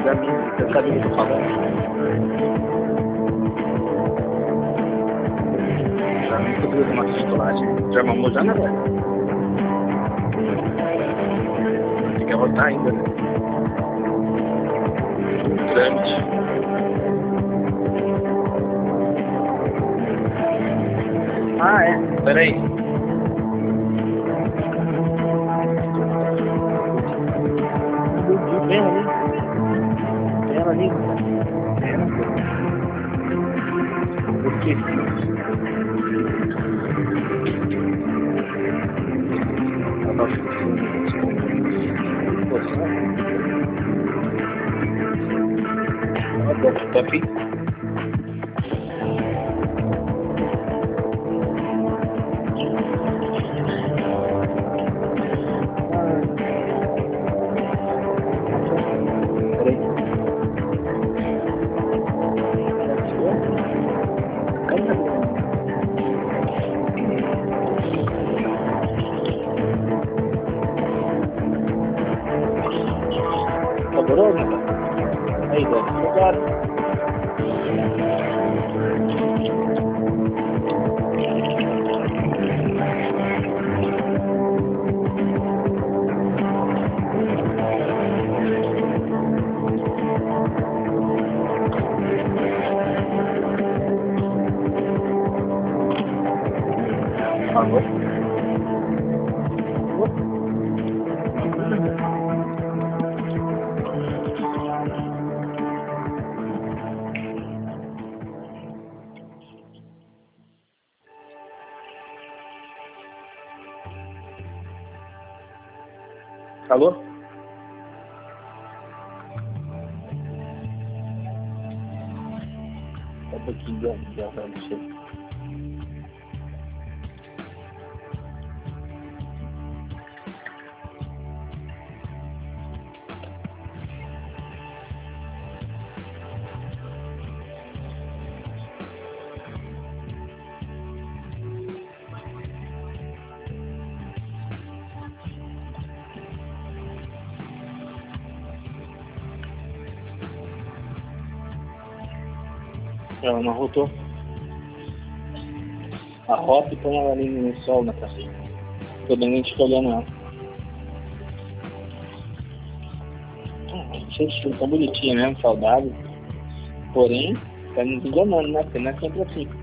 pra mim, você sabe o que eu tô falando? Já não conseguiu tomar chocolate. Já mamou já, né, velho? Tem que arrotar ainda, né? Trâmite. Ah, é. Peraí. Vem ali. Vem ela ali. Vem ela ali. Eu esqueci. Abaixo do fundo. Tá aqui. Adorou, né? Aí, Dani, obrigado. Alô? Alô? Só um pouquinho, já vai mexer. Ela não arrotou. Arrota e põe ela ali no sol na praça. Todo mundo fica olhando ela. Gente, tão bonitinha mesmo, saudável. Porém, tá nos enganando, né? Porque não é sempre assim.